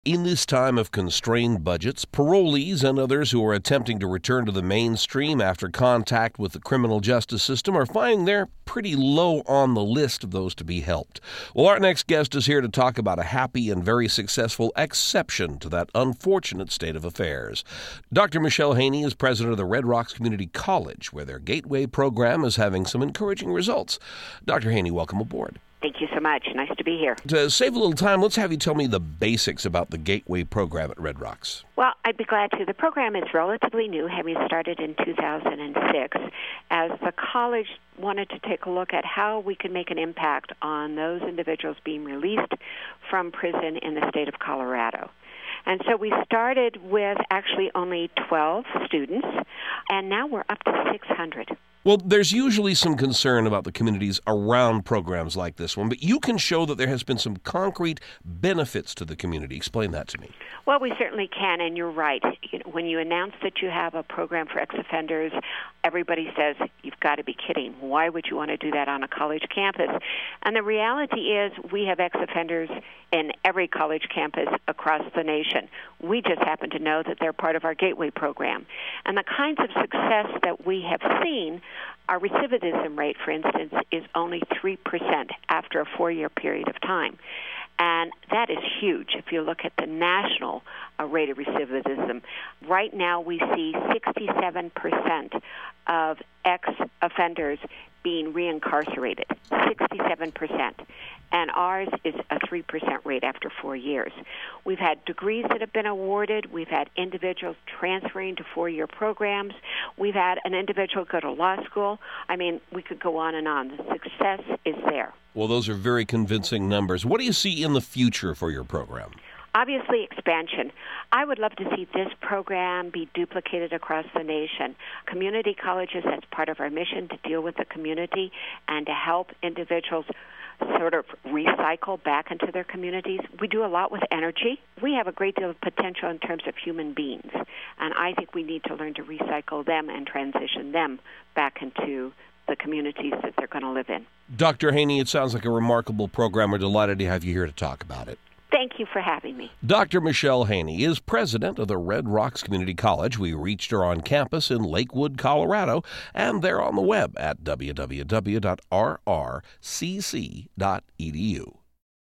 In this time of constrained budgets, parolees and others who are attempting to return to the mainstream after contact with the criminal justice system are finding they're pretty low on the list of those to be helped. Well, our next guest is here to talk about a happy and very successful exception to that unfortunate state of affairs. Dr. Michelle Haney is president of the Red Rocks Community College, where their Gateway program is having some encouraging results. Dr. Haney, welcome aboard. Thank you so much. Nice to be here. To save a little time, let's have you tell me the basics about the Gateway program at Red Rocks. Well, I'd be glad to. The program is relatively new, having started in 2006, as the college wanted to take a look at how we could make an impact on those individuals being released from prison in the state of Colorado. And so we started with actually only 12 students, and now we're up to 600. Well, there's usually some concern about the communities around programs like this one, but you can show that there has been some concrete benefits to the community. Explain that to me. Well, we certainly can, and you're right. When you announce that you have a program for ex-offenders, everybody says, you've got to be kidding. Why would you want to do that on a college campus? And the reality is we have ex-offenders in every college campus across the nation. We just happen to know that they're part of our Gateway program. And the kinds of success that we have seen, our recidivism rate, for instance, is only 3% after a 4-year period of time. And that is huge if you look at the national rate of recidivism. Right now we see 67% of ex-offenders being reincarcerated, 67%. And ours is a 3% rate after 4 years. We've had degrees that have been awarded. We've had individuals transferring to 4-year programs. We've had an individual go to law school. I mean, we could go on and on. The success is there. Well, those are very convincing numbers. What do you see in the future for your program? Obviously, expansion. I would love to see this program be duplicated across the nation. Community colleges, that's part of our mission, to deal with the community and to help individuals sort of recycle back into their communities. We do a lot with energy. We have a great deal of potential in terms of human beings, and I think we need to learn to recycle them and transition them back into the communities that they're going to live in. Dr. Haney, it sounds like a remarkable program. We're delighted to have you here to talk about it. Thank you for having me. Dr. Michelle Haney is president of the Red Rocks Community College. We reached her on campus in Lakewood, Colorado, and they're on the web at www.rrcc.edu.